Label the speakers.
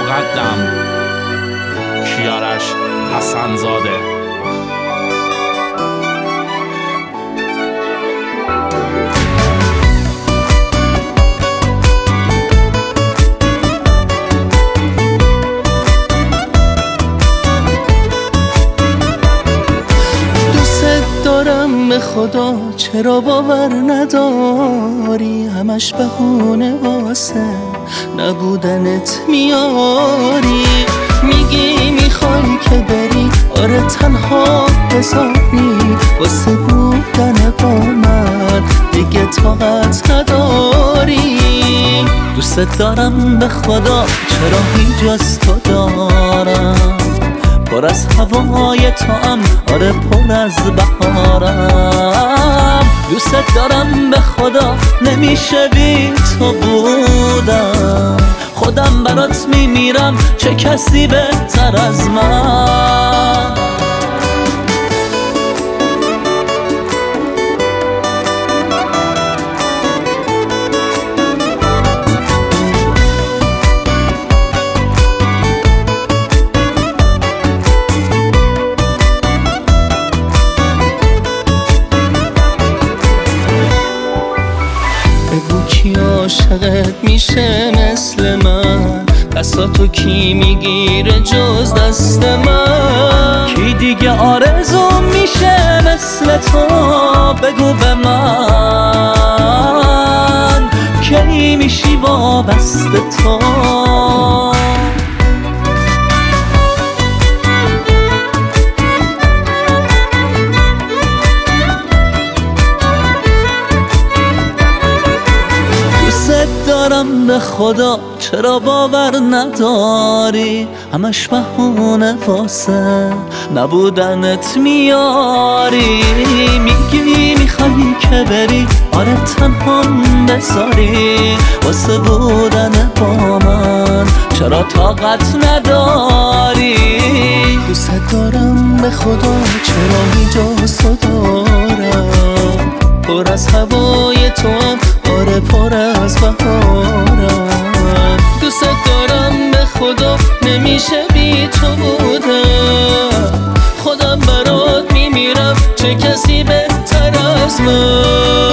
Speaker 1: مقدم کیارش حسنزاده.
Speaker 2: به خدا چرا باور نداری؟ همش بهونه واسه نبودنت میاری. میگی میخوای که بری، آره تنها بذاری، واسه بودن با من دیگه طاقت نداری. دوست دارم به خدا، چرا هیچ از تو دارم، پر از هوای توام، آره پر از بهارم. دوست دارم به خدا، نمیشه بی تو بودم، خودم برات میمیرم، چه کسی بهتر از من. کی عاشقت میشه مثل من؟ دستاتو کی میگیره جز دست من؟ کی دیگه آرزو میشه مثل تو؟ بگو به من کی میشی وابسته تو؟ دارم به خدا، چرا باور نداری؟ همش بهونه واسه نبودنت میاری. میگی میخوای که بری، آره تنها بذاری، واسه بودن با من چرا طاقت نداری؟ دوست دارم به خدا، چرا هیچ تو دارم، پر از هوای توام، آره پر از بهارم. دوست دارم به خدا، نمیشه بی تو بودم، خودم برات میمیرم، چه کسی بهتر از من.